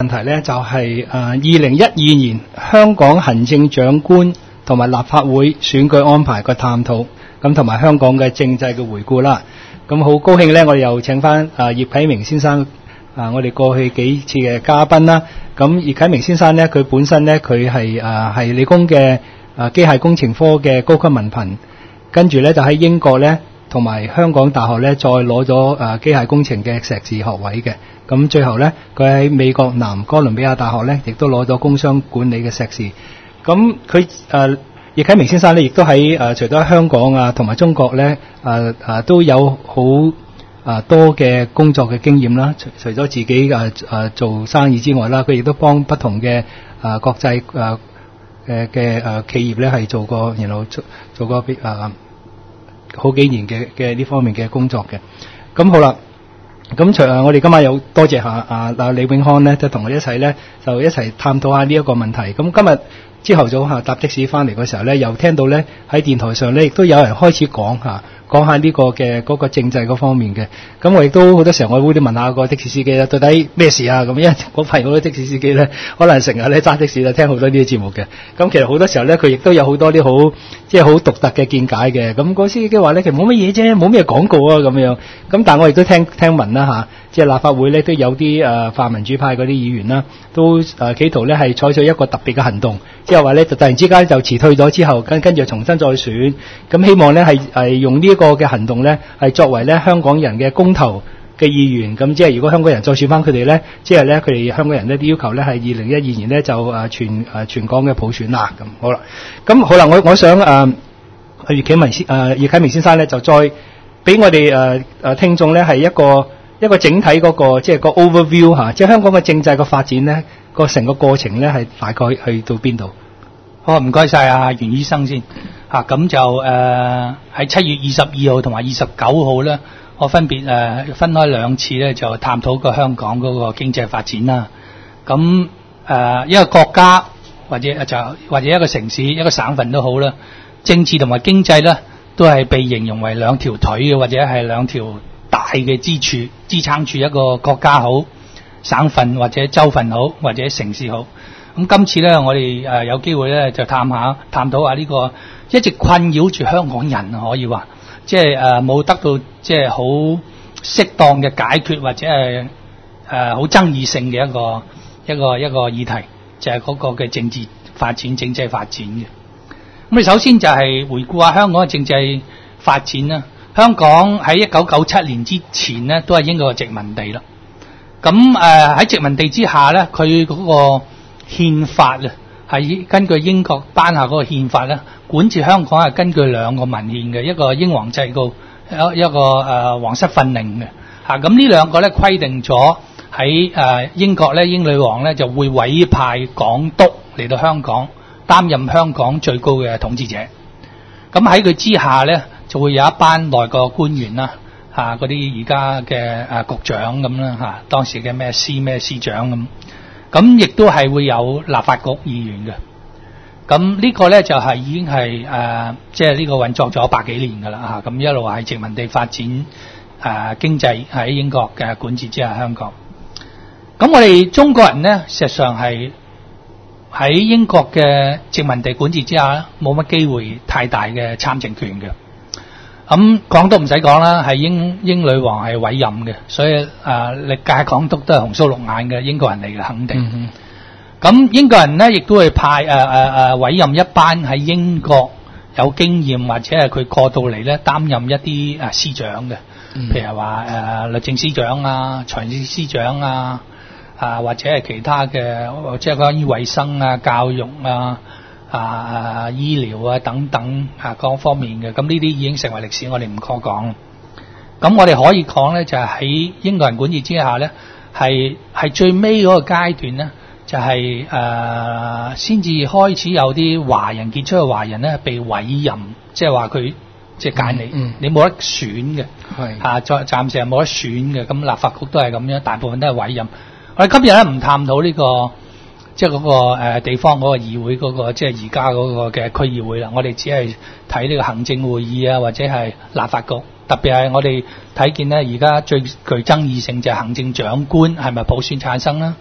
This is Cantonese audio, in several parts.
問題呢，就係2012年香港行政長官同埋立法會選舉安排嘅探討，咁同埋香港嘅政制嘅回顧啦。咁好高興呢，我哋又請翻葉啟明先生，我哋過去幾次嘅嘉賓啦。咁葉啟明先生呢，佢本身呢，佢係理工嘅機械工程科嘅高級文憑，跟住呢就喺英國呢同埋香港大學呢再攞咗機械工程嘅碩士學位嘅。咁最後呢，佢喺美國南哥倫比亞大學呢亦都攞咗工商管理嘅碩士。咁佢葉啟明先生呢，亦都喺除咗香港同埋中國呢都有好多嘅工作嘅經驗啦。除咗自己做生意之外啦，佢亦都幫不同嘅國際嘅企業呢係做過，然後做過好幾年嘅呢方面嘅工作嘅。咁好啦。咁我哋今晚有多謝下李永康咧，就同我哋一齊咧，就一齊探討下呢一個問題。咁今日朝頭早搭的士翻嚟嘅時候咧，又聽到咧喺電台上咧，亦都有人開始講下呢個嘅嗰個政制嗰方面嘅。咁我亦都好多時候我會問下個的士司機啦，到底咩事啊？咁因為我發現好多的士司機咧，可能成日咧揸的士就聽好多呢啲節目嘅。咁其實好多時候咧，佢亦都有好多啲好即係好獨特嘅見解嘅。咁嗰司機話咧，其實冇乜嘢啫，冇咩廣告啊咁樣。咁但係我亦都聽聞啦即係立法會咧都有啲泛民主派嗰啲議員啦，都企圖咧係採取一個特別嘅行動，即係話咧就突然之間就辭退咗之後，跟住重新再選。咁希望咧係用呢一個嘅行動咧係作為咧香港人嘅公投嘅意願。咁即係如果香港人再選翻佢哋咧，即係咧佢哋香港人咧啲要求咧係2012年咧就全港嘅普選啦。咁好啦，咁好啦，我想葉啟明先生咧就再俾我哋聽眾咧係一個整體嗰個即係個 overview 即係香港嘅政制嘅發展咧個成個過程咧係大概去到邊度？ 好，唔該晒袁醫生先咁就喺7月22號同埋29號咧，我分別分開兩次咧就探討過香港嗰個經濟發展啦。咁一個國家或者一個城市一個省份都好啦，政治同埋經濟咧都係被形容為兩條腿嘅，或者係兩條大嘅支撐住一個國家好，省份或者州份好，或者城市好。咁今次咧，我哋有機會咧就探討下呢個一直困擾住香港人，可以話即係冇得到即係好適當嘅解決，或者係好爭議性嘅一個議題，就係嗰個嘅政治發展、政制發展嘅。咁你首先就係回顧下香港嘅政制發展啦。香港喺1997年之前呢，都係英國嘅殖民地啦。咁喺殖民地之下呢，佢嗰個憲法係根據英國頒下嗰個憲法呢，管治香港係根據兩個文獻嘅，一個英皇制誥，一個皇室訓令嘅。咁呢兩個呢，規定咗喺英國呢，英女王呢就會委派港督嚟到香港擔任香港最高嘅統治者。咁喺佢之下呢，就會有一班內閣官員啦，嗰啲而家嘅局長咁啦，當時嘅咩司長咁，咁亦都係會有立法局議員嘅。咁呢個咧就係已經係即係呢個運作咗100幾年噶啦，咁一路係殖民地發展經濟喺英國嘅管治之下香港。咁我哋中國人呢，事實上係喺英國嘅殖民地管治之下冇乜機會太大嘅參政權嘅。咁港督唔使講啦，係英女王係委任嘅，所以歷屆港督都係紅鬚綠眼嘅英國人嚟嘅，肯定。咁英國人呢，亦都會派委任一班喺英國有經驗或者係佢過到嚟咧擔任一啲司長嘅，譬如話律政司長啊、財政司長啊，或者係其他嘅，即係關於衛生啊、教育啊、醫療啊等等各方面嘅。咁呢啲已經成為歷史，我哋唔講。咁我哋可以講咧，就係喺英國人管治之下咧，係最尾嗰個階段咧，就係先至開始有啲華人傑出嘅華人咧被委任，即係話佢即係揀你，你冇得選嘅，暫時係冇得選嘅。咁立法局都係咁樣，大部分都係委任。我哋今日咧唔探討呢個即係嗰個地方嗰個議會嗰個即係而家嗰個嘅區議會啦，我哋只係睇呢個行政會議啊，或者係立法局。特別係我哋睇見咧，而家最具爭議性就係行政長官係咪普選產生啦，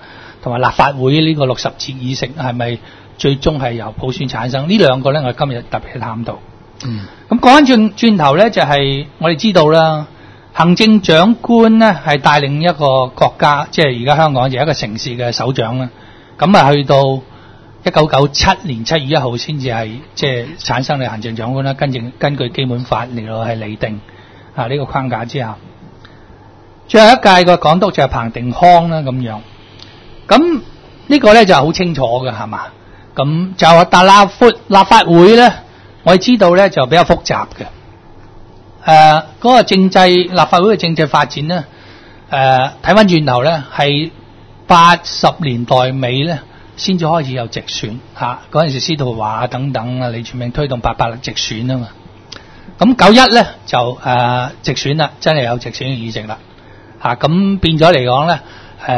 同埋立法會呢個60席議席係咪最終係由普選產生？呢兩個咧，我今日特別去探討。咁講翻轉頭咧，就係我哋知道啦，行政長官咧係帶領一個國家，即係而家香港就係一個城市嘅首長啦。咁啊，去到1997年7月1號先至係即係產生嘅行政長官啦。根據基本法嚟到係釐定呢個框架之下，最後一屆個港督就係彭定康啦咁樣。咁呢個咧就好清楚嘅係嘛？咁就話但立法會咧，我哋知道咧就比較複雜嘅。嗰個政制立法會嘅政制發展咧，睇翻轉頭咧係80年代尾咧先至開始有直選嚇。嗰陣時司徒華等等啊，李柱銘推動88直選啊嘛。咁91咧就直選啦，真係有直選嘅議席啦嚇。咁變咗嚟講咧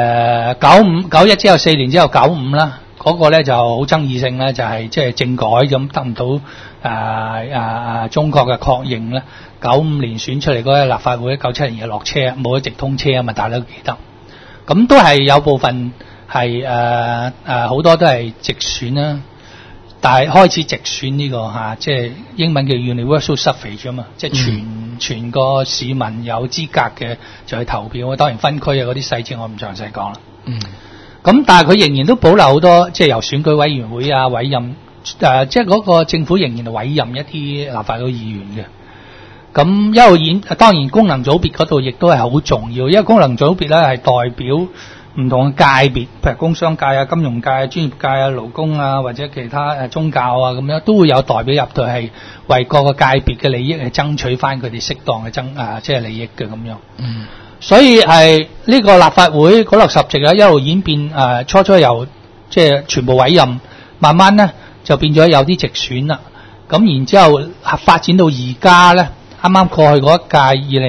，91之後4年之後95啦，嗰個咧就好爭議性咧，就係即係政改咁得唔到中國嘅確認咧。95年選出嚟嗰個立法會，97年就落車，冇咗直通車啊嘛，大家都記得。咁都係有部分係好多都係直選啦，但係開始直選呢個即係英文叫 universal suffrage 啊嘛，即係全個市民有資格嘅就去投票。當然分區啊嗰啲細節我唔詳細講啦。咁但係佢仍然都保留好多，即係由選舉委員會啊委任即係嗰個政府仍然委任一啲立法會議員嘅。咁一路當然功能組別嗰度亦都係好重要，因為功能組別咧係代表唔同嘅界別，譬如工商界啊、金融界啊、專業界啊、勞工啊或者其他宗教啊咁樣，都會有代表入到係為各個界別嘅利益係爭取翻佢哋適當嘅即係利益嘅咁樣。所以係呢個立法會嗰60席咧一路演變初由即係全部委任，慢慢咧就變咗有啲直選啦。咁然之後發展到而家咧。啱啱過去嗰一屆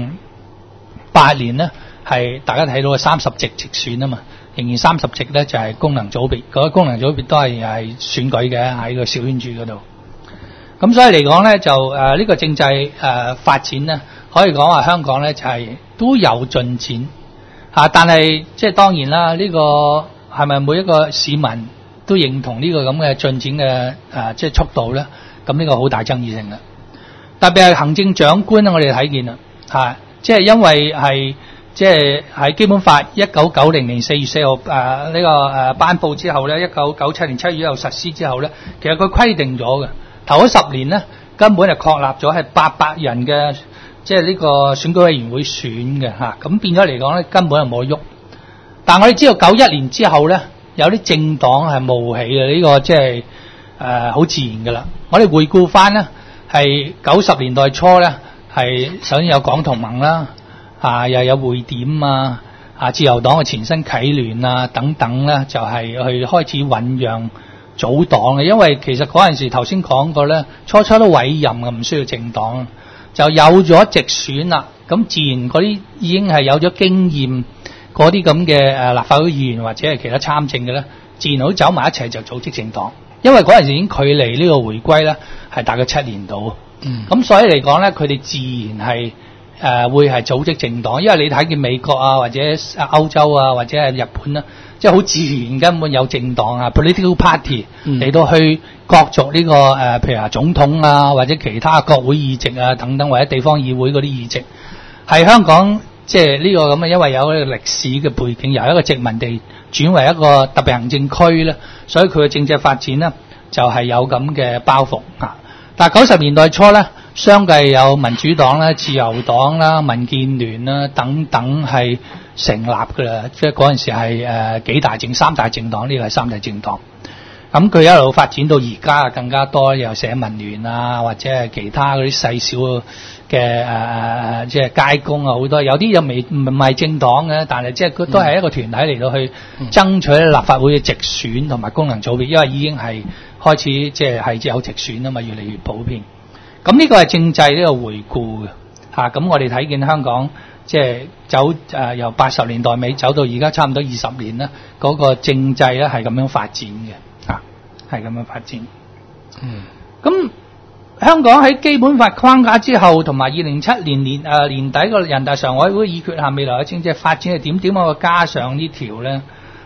2008年呢，係大家睇到嘅30席直選啊嘛，仍然30席咧就係功能組別，嗰個功能組別都係選舉嘅喺個小圈子嗰度。咁所以嚟講咧，就呢個政制發展咧，可以講話香港咧就係都有進展但係即係當然啦，呢個係咪每一個市民都認同呢個咁嘅進展嘅即係速度咧？咁呢個好大爭議性嘅。特別係行政長官我哋睇見啦，即係因為係即係喺基本法1990年4月4號呢個頒布之後咧，1997年7月1號實施之後咧，其實佢規定咗嘅頭嗰10年咧，根本就確立咗係800人嘅即係呢個選舉委員會選嘅咁變咗嚟講咧，根本就冇喐。但我哋知道91年之後咧，有啲政黨係冒起嘅，呢個即係好自然㗎啦。我哋回顧翻咧。係90年代初咧，係首先有港同盟啦，又有匯點自由黨嘅前身啟聯等等咧，就係去開始醖釀組黨嘅。因為其實嗰陣時頭先講過咧，初都委任嘅，唔需要政黨，就有咗直選啦。咁自然嗰啲已經係有咗經驗嗰啲咁嘅立法會議員或者係其他參政嘅咧，自然好走埋一齊就組織政黨。因為嗰陣時已經距離呢個回歸咧係大概7年度，咁所以嚟講咧，佢哋自然係會係組織政黨。因為你睇見美國或者歐洲或者係日本啦，即係好自然根本有政黨political party 嚟到去角逐呢個譬如話總統或者其他國會議席等等，或者地方議會嗰啲議席，係香港即係呢個咁嘅，因為有一個歷史嘅背景，由一個殖民地轉為一個特別行政區咧，所以佢嘅政制發展咧就係有咁嘅包袱。但係90年代初咧，相繼有民主黨啦、自由黨啦、民建聯啦等等係成立㗎啦，即係嗰陣時係三大政黨，呢個係三大政黨。咁佢一路發展到而家更加多，有社民聯或者係其他嗰啲細小嘅即係街工好多，有啲又唔係政黨嘅，但係即係佢都係一個團體嚟到去爭取立法會嘅直選同埋功能組別，因為已經係開始即係有直選啊嘛，越嚟越普遍。咁呢個係政制呢個回顧嘅咁我哋睇見香港即係由80年代尾走到而家差唔多20年啦，嗰個政制咧係咁樣發展嘅。係咁樣發展。咁香港喺基本法框架之後，同埋2007年年底個人大常委會議決下未來嘅政制發展係點樣，我加上呢條咧，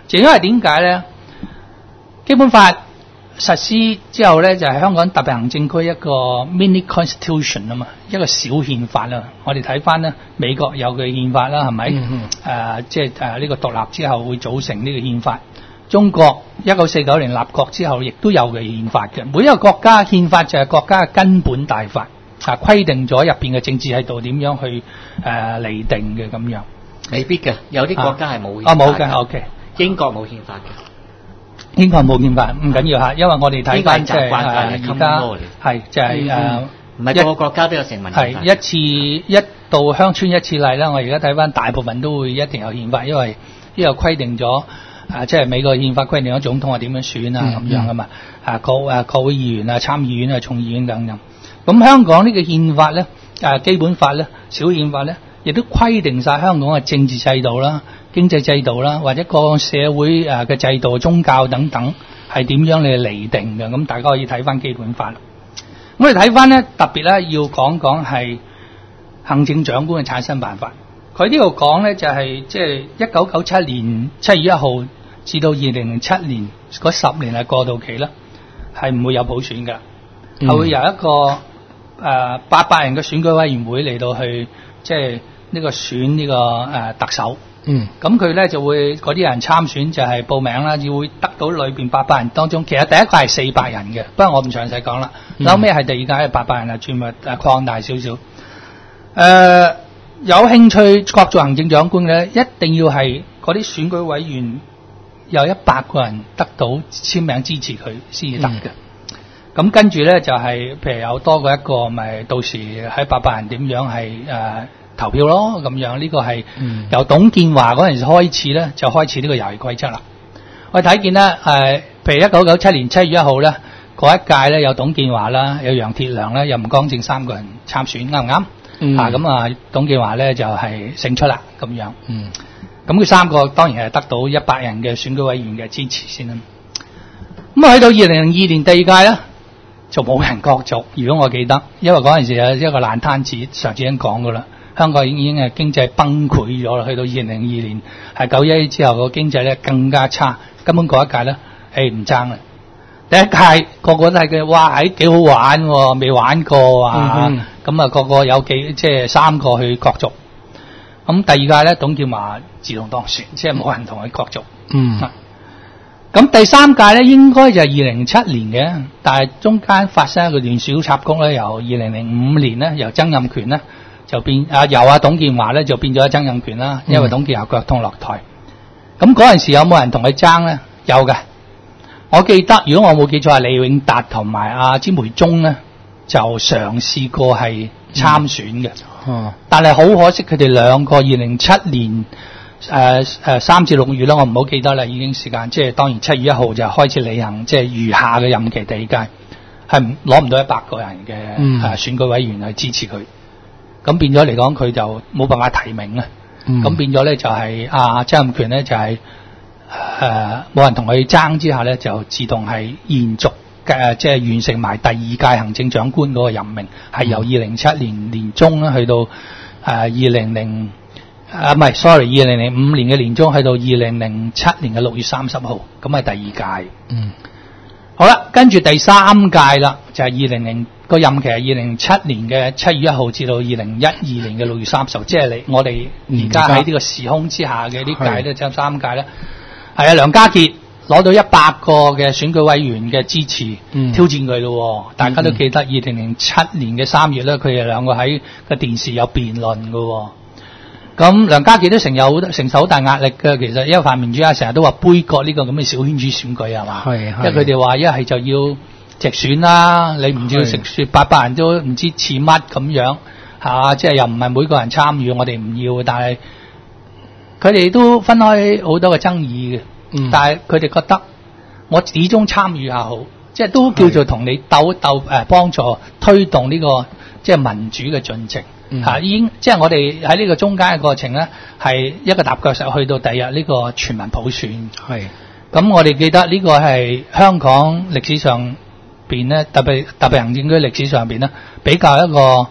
就因為點解咧？基本法實施之後咧，就係香港特別行政區一個 mini constitution 啊嘛，一個小憲法啦。我哋睇翻咧，美國有嘅憲法啦，係咪？即係呢個獨立之後會組成呢個憲法。中國1949年立國之後，亦都有嘅憲法嘅。每一個國家憲法就係國家嘅根本大法，規定咗入邊嘅政治制度點樣去釐定嘅咁樣。 未必嘅，有啲國家係冇憲法。 冇嘅 ，OK。 英國冇憲法嘅。 英國冇憲法唔緊要嚇，因為我哋睇翻即係而家係就係唔係個個國家都有成文憲法。 係一到鄉村一次例啦。我而家睇翻大部分都會一定有憲法，因為呢個規定咗即係美國憲法規定咗總統係點樣選啊咁樣噶嘛。國會議員啊、參議院啊、眾議院等等。咁香港呢個憲法咧基本法咧、小憲法咧，亦都規定晒香港嘅政治制度啦、經濟制度啦，或者個社會嘅制度、宗教等等係點樣嚟釐定嘅。咁大家可以睇翻基本法。我哋睇翻咧，特別咧要講講係行政長官嘅產生辦法。佢呢度講咧就係即係1997年7月1號至到2007年嗰10年係過渡期啦，係唔會有普選㗎，係會由一個800人嘅選舉委員會嚟到去即係呢個選呢個特首。咁佢咧就會嗰啲人參選就係報名啦，要會得到裏邊800人當中，其實第一個係400人嘅，不過我唔詳細講啦。後尾係第二屆係800人啊，全部擴大少少。有興趣角逐行政長官嘅，一定要係嗰啲選舉委員有100個人得到簽名支持佢先至得嘅。咁跟住咧就係譬如有多過一個，咪到時喺800人點樣係投票咯咁樣。呢個係由董建華嗰陣時開始咧，就開始呢個遊戲規則啦。我哋睇見咧譬如1997年7月1號咧，嗰一屆咧有董建華啦，有楊鐵良啦，有吳光正3個人參選，啱唔啱？咁董建華咧就係勝出啦咁樣。咁佢3個當然係得到100人嘅選舉委員嘅支持先啦。咁去到2002年第二屆咧，就冇人角逐。如果我記得，因為嗰陣時有一個爛攤子，上次已經講過啦。香港已經係經濟崩潰咗啦。去到2002年係911之後個經濟咧更加差，根本嗰一屆咧唔爭啦。第一屆個個都係嘅，哇幾好玩喎，未玩過啊！咁個個有即係3個去角逐。咁第二屆咧，董建華自動當選，即係冇人同佢角逐。咁第3屆咧應該就係2007年嘅，但係中間發生一個段小插曲咧，由2005年咧，由曾蔭權咧就變由董建華咧就變咗曾蔭權啦，因為董建華腳痛落台。咁嗰陣時有冇人同佢爭咧？有嘅。我記得，如果我冇記錯，係李永達同埋詹培忠咧就嘗試過係參選嘅。但係好可惜，佢哋兩個2007年3至6月啦，我唔好記得啦，已經時間即係當然7月1號就開始履行即係餘下嘅任期第二屆，係攞唔到100個人嘅選舉委員去支持佢，咁變咗嚟講佢就冇辦法提名啦。咁變咗咧就係曾蔭權咧就係冇人同佢爭之下咧，就自動係延續即係完成埋第二屆行政長官嗰個任命，係由2007年年中咧去到2005年嘅年中去到2007年嘅6月30號，咁係第二屆。好啦，跟住第3屆啦，就係2000個任期係2007年嘅7月1號至到2012年嘅6月30，即係我哋而家喺呢個時空之下嘅呢屆咧，即係3屆咧，係梁家傑攞到100個嘅選舉委員嘅支持，挑戰佢咯。大家都記得2007年嘅3月咧，佢哋兩個喺個電視有辯論嘅。咁梁家傑都承受好大壓力嘅，其實因為泛民主派成日都話杯葛呢個咁嘅小圈子選舉係嘛？因為佢哋話一係就要直選啦，你唔要直選，800人都唔知似乜咁樣即係又唔係每個人參與，我哋唔要。但係佢哋都分開好多嘅爭議嘅。但係佢哋覺得我始終參與下好，即係都叫做同你鬥幫助推動呢個即係民主嘅進程。已經即係我哋喺呢個中間嘅過程咧，係一個踏腳石去到第日呢個全民普選。咁我哋記得呢個係香港歷史上邊咧，特別行政區歷史上邊咧，比較一個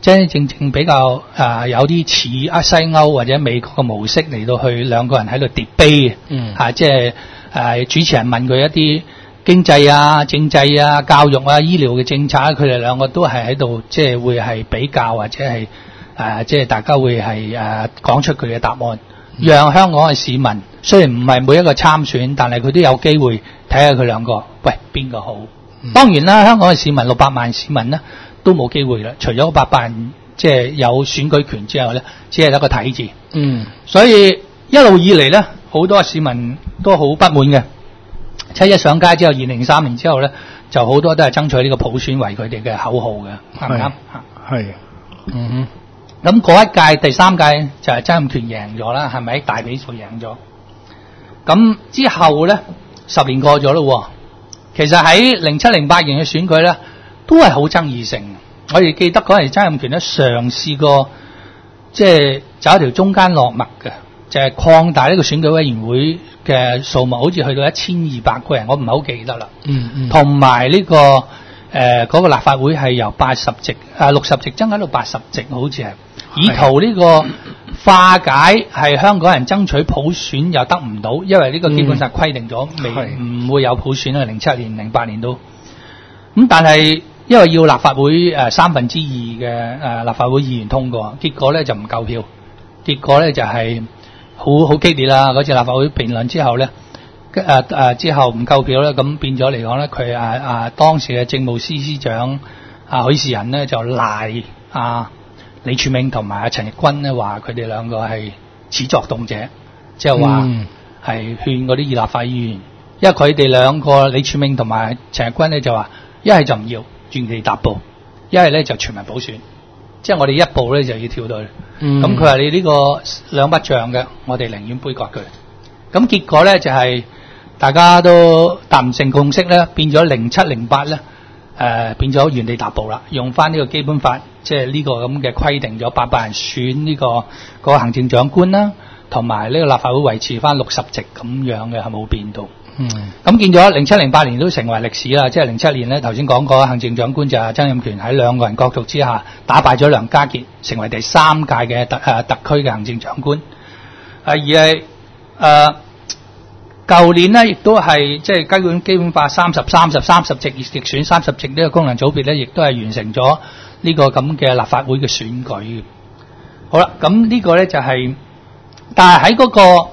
真正比較有啲似西歐或者美國嘅模式嚟到去兩個人喺度 debate 嘅，即係主持人問佢一啲經濟啊、政制啊、教育啊、醫療嘅政策，佢哋兩個都係喺度即係會係比較或者係即係大家會係講出佢嘅答案，讓香港嘅市民雖然唔係每一個參選，但係佢都有機會睇下佢兩個，喂邊個好？當然啦，香港嘅市民600萬市民呢都冇機會啦，除咗800人即係有選舉權之後咧，只係得個睇字。所以一路以嚟咧，好多市民都好不滿嘅。7·1上街之後，2003年之後咧，就好多都係爭取呢個普選為佢哋嘅口號嘅，啱唔啱？ 係。 咁嗰一屆第3屆就係曾蔭權贏咗啦，係咪？大比數贏咗。咁之後咧，10年過咗咯。其實喺07-08年嘅選舉咧，都係好爭議性。我哋記得嗰陣曾蔭權咧嘗試過，即係走一條中間落墨嘅，就係擴大呢個選舉委員會嘅數目，好似去到1200個人，我唔係好記得啦。同埋呢個嗰個立法會係由80席60席增加到80席，好似係以圖呢個化解係香港人爭取普選又得唔到，因為呢個基本上規定咗唔會有普選啊，07年、08年都咁，但係因為要立法會2/3嘅立法會議員通過，結果咧就唔夠票，結果咧就係好激烈啦。嗰次立法會辯論之後咧，之後唔夠票咧，咁變咗嚟講咧，佢當時嘅政務司司長許仕仁咧就賴李柱銘同埋陳日君咧話佢哋兩個係始作俑者，即係話係勸嗰啲立法議員，因為佢哋兩個李柱銘同埋陳日君咧就話一係就唔要原地踏步，一係咧就全民普選，即係我哋一步咧就要跳到去。咁佢話你呢個兩不像嘅，我哋寧願杯葛佢。咁結果咧就係大家都達唔成共識咧，變咗07-08咧變咗原地踏步啦，用翻呢個基本法，即係呢個咁嘅規定咗800人選呢個行政長官啦，同埋呢個立法會維持翻60席咁樣嘅，係冇變到。咁見咗07-08年都成為歷史啦，即係07年咧頭先講過行政長官就係曾蔭權喺兩個人角逐之下打敗咗梁家傑，成為第3屆嘅特區嘅行政長官。而係舊年咧亦都係即係根據基本法30席直選30席呢個功能組別咧，亦都係完成咗呢個咁嘅立法會嘅選舉。好啦，咁呢個咧就係，但係喺嗰個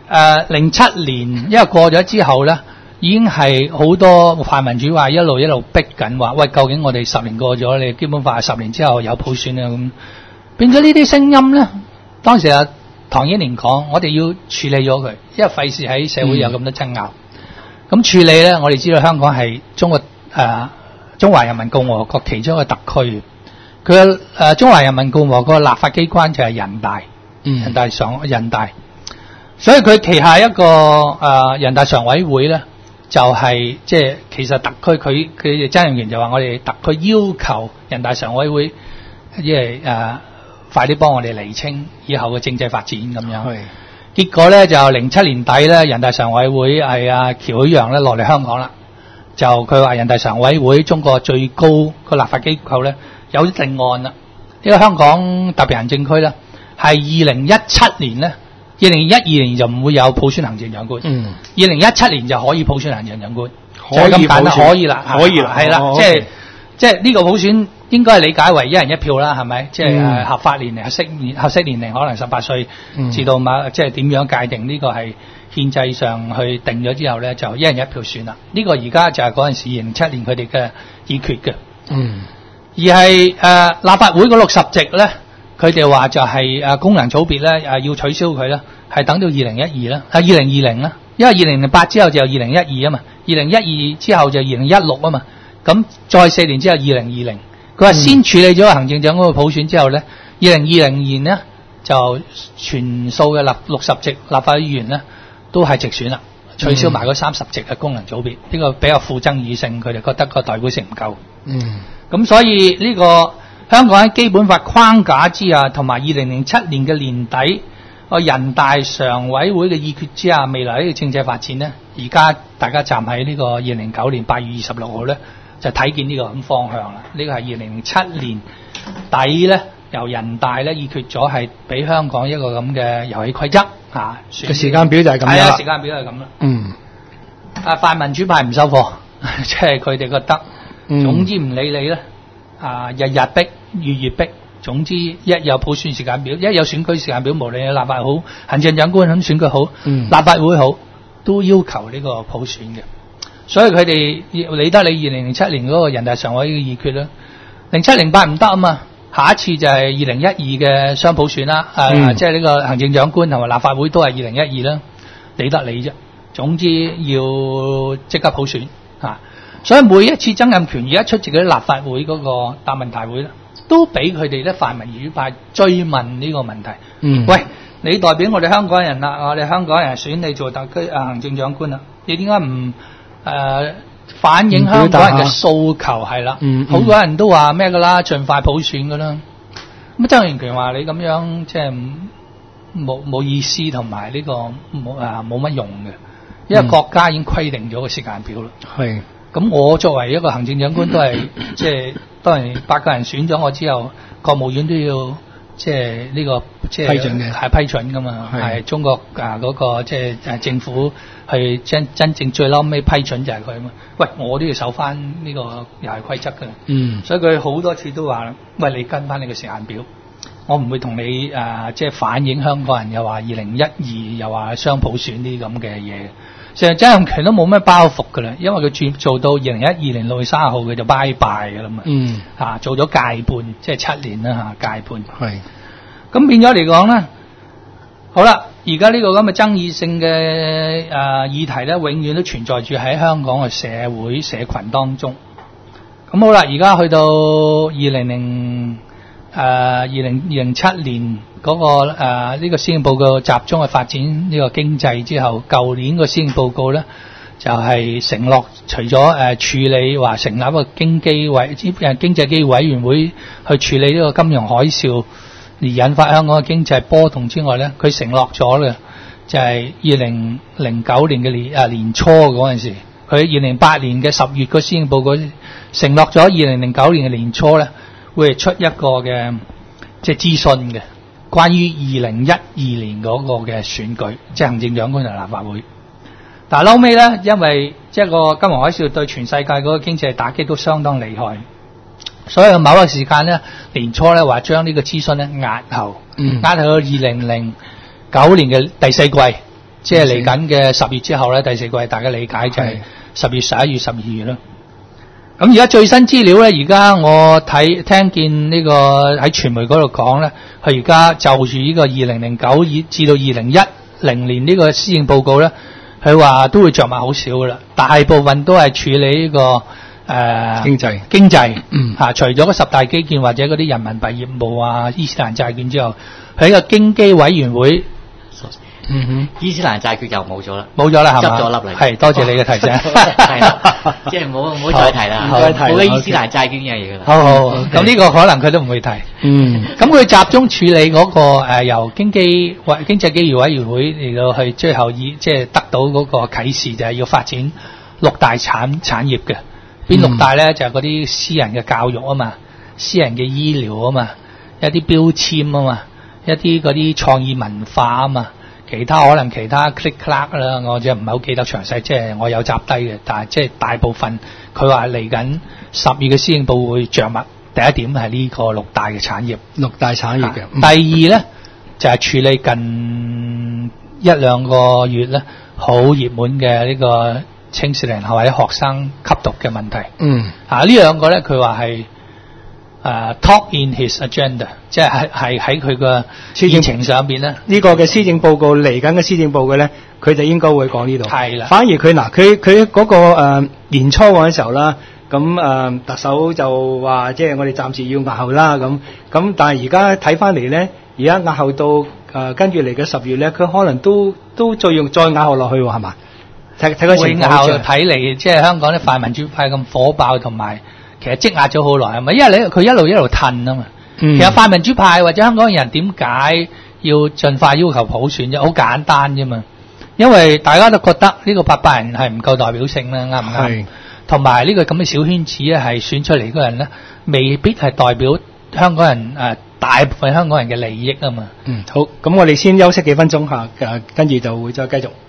07年，因為過咗之後咧，已經係好多泛民主話一路逼緊話，喂，究竟我哋10年過咗，你基本法10年之後有普選啊咁，變咗呢啲聲音咧，當時唐英年講，我哋要處理咗佢，因為費事喺社會有咁多爭拗。咁處理咧，我哋知道香港係中華人民共和國其中一個特區，佢嘅中華人民共和國立法機關就係人大，人大，所以佢旗下一個人大常委會咧，就係即係其實特區佢哋曾蔭權就話我哋特區要求人大常委會，即係快啲幫我哋釐清以後嘅政制發展咁樣。結果咧就07年底咧，人大常委會係喬許陽咧落嚟香港啦，就佢話人大常委會中國最高個立法機構咧有定案啦。呢個香港特別行政區咧係2017年咧，2012年就唔會有普選行政長官，2017年就可以普選行政長官，就係咁簡單，可以啦，係啦，即係呢個普選應該係理解為一人一票啦，係咪？即係合法年齡、合適年齡可能18歲，至到即係點樣界定呢個係憲制上去定咗之後咧，就一人一票選啦。呢個而家就係嗰陣時2007年佢哋嘅議決嘅。而係立法會嗰60席咧，佢哋話就係功能組別咧要取消佢啦，係等到2012啦，2020啦，因為2008之後就有2012啊嘛，2012之後就2016啊嘛。咁再4年之後2020，佢話先處理咗行政長官嘅普選之後咧，2020年咧就全數嘅60席立法會議員咧都係直選啦，取消埋嗰30席嘅功能組別，呢個比較富爭議性，佢哋覺得個代表性唔夠。咁所以呢個香港喺基本法框架之下，同埋2007年嘅年底人大常委會嘅議決之下，未來呢個政制發展咧，而家大家站喺呢個2009年8月26號咧， 就睇見呢個咁方向啦。呢個係2007年底咧，由人大咧議決咗係俾香港一個咁嘅遊戲規則嚇。 個時間表就係咁樣啦。 係啊，時間表係咁啦。 嗯。 泛民主派唔收貨，即係佢哋覺得，總之唔理你咧，日日逼，月逼。總之一有普選時間表，一有選舉時間表，無論立法好、行政長官選舉好、立法會好，都要求呢個普選嘅。所以佢哋理得你2007年嗰個人大常委嘅議決啦，07、08唔得啊嘛，下一次就係2012嘅雙普選啦，即係呢個行政長官同埋立法會都係2012啦，理得你啫。總之要即刻普選嚇，所以每一次曾蔭權而家出席嗰啲立法會嗰個答問大會咧，都俾佢哋咧泛民主派追問呢個問題。喂，你代表我哋香港人啦，我哋香港人選你做特區行政長官啦，你點解唔反映香港人嘅訴求係啦？好多人都話咩噶啦，盡快普選噶啦。咁曾蔭權話你咁樣即係冇意思，同埋呢個冇乜用嘅，因為國家已經規定咗個時間表啦。係。咁我作為一個行政長官都係即係當然8個人選咗我之後，國務院都要即係呢個即係批准嘅，係批准噶嘛，係中國嗰個即係政府去真正最嬲尾批准就係佢啊嘛。喂，我都要守翻呢個遊戲規則㗎。所以佢好多次都話：喂，你跟翻你個時間表，我唔會同你即係反映香港人又話2012又話雙普選呢啲咁嘅嘢。其實曾蔭權都冇咩包袱㗎啦，因為佢做到2012年6月30號佢就拜拜㗎啦嘛。做咗屆半，即係7年啦嚇，屆半。係。咁變咗嚟講咧，好啦，而家呢個咁嘅爭議性嘅議題咧，永遠都存在住喺香港嘅社會社群當中。咁好啦，而家去到2007年嗰個呢個施政報告集中去發展呢個經濟之後，舊年個施政報告咧就係承諾除咗處理話成立一個經濟機委員會去處理呢個金融海嘯而引發香港嘅經濟波動之外咧，佢承諾咗嘅就係2009年嘅年初嗰陣時，佢2008年嘅10月個施政報告承諾咗2009年嘅年初咧會出一個嘅即係諮詢嘅，關於2012年嗰個嘅選舉，即係行政長官同立法會。但係後尾咧，因為即係個金融海嘯對全世界嗰個經濟打擊都相當厲害，所以某個時間咧年初咧話將呢個諮詢咧壓後，壓到2009年嘅第四季，即係嚟緊嘅10月之後咧第四季，大家理解就係10月、11月、12月啦。咁而家最新資料咧，而家我聽見呢個喺傳媒嗰度講咧，佢而家就住呢個2009至到2010年呢個施政報告咧，佢話都會着墨好少噶啦，大部分都係處理呢個經濟除咗嗰10大基建或者嗰啲人民幣業務啊、伊斯蘭債券之後，喺個經濟委員會。伊斯蘭債券又冇咗啦，係嘛？執咗粒嚟。係，多謝你嘅提醒。係啦，即係唔好再提啦，冇咗伊斯蘭債券呢樣嘢㗎啦。好，咁呢個可能佢都唔會提。咁佢集中處理嗰個由經濟機遇委員會嚟到去最後即係得到嗰個啟示，就係要發展6大產業嘅。邊6大咧？就係嗰啲私人嘅教育啊嘛，私人嘅醫療啊嘛，一啲標籤啊嘛，一啲嗰啲創意文化啊嘛。其他 click clack 啦，我就唔係好記得詳細，即係我有集低嘅，但係即係大部分佢話嚟緊10月嘅施政報告會着墨。第一點係呢個6大嘅產業，6大產業嘅。第二咧就係處理近1-2個月咧好熱門嘅呢個青少年或者學生吸毒嘅問題。呢兩個咧佢話係。Top in his agenda， 即係喺佢個議程上邊咧，呢個嘅施政報告嚟緊嘅施政報告咧，佢就應該會講呢度。係啦，反而佢嗰個年初嗰陣時候啦，咁特首就話即係我哋暫時要押後啦，咁但係而家睇翻嚟咧，而家押後到跟住嚟嘅10月咧，佢可能都再押後落去喎，係嘛？睇個情況。會押後睇嚟，即係香港啲泛民主派咁火爆同埋。其實積壓咗好耐，係咪？因為佢一路褪啊嘛。其實泛民主派或者香港人點解要盡快要求普選啫？好簡單啫嘛。因為大家都覺得呢個800人係唔夠代表性啦，啱唔啱？ 同埋呢個咁嘅小圈子咧，係選出嚟嗰人咧，未必係代表香港人大部分香港人嘅利益啊嘛。 好，咁我哋先休息幾分鐘下，跟住就會再繼續。